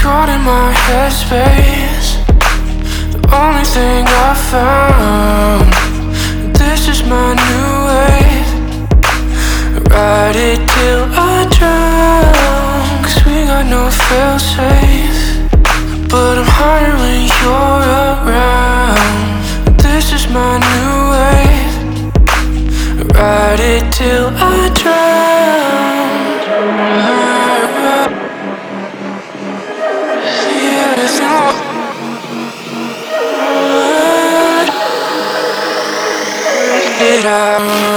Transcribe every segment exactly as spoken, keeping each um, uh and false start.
caught in my headspace. The only thing I found, this is my new wave. Ride it till I drown, cause we got no fail-safe. But I'm higher when you're around. This is my new wave. Ride it till I drown. Yeah, it's not. It out.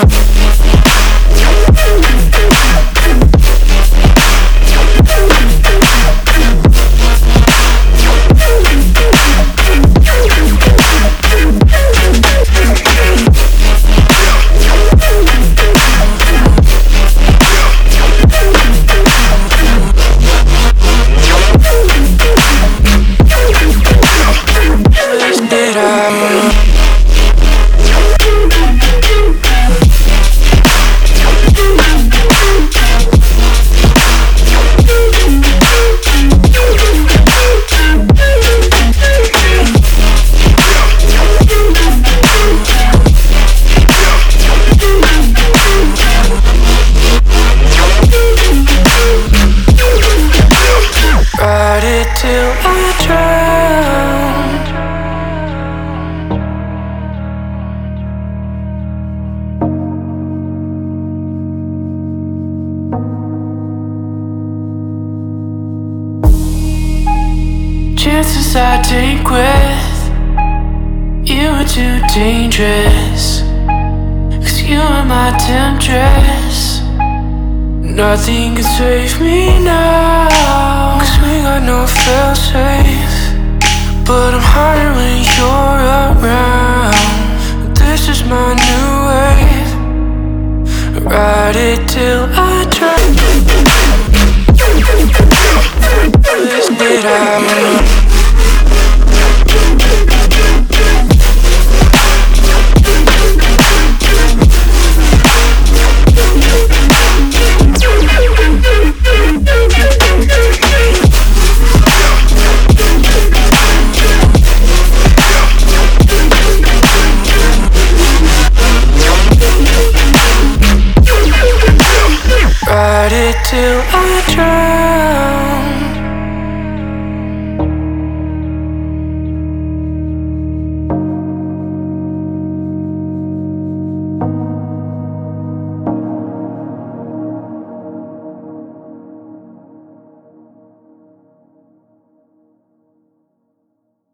Till I drown. Chances I take with you are too dangerous, cause you are my temptress. Nothing can save me now, cause we got no fail-safe. But I'm higher when you're around. This is my new wave. Ride it till I drown. It out.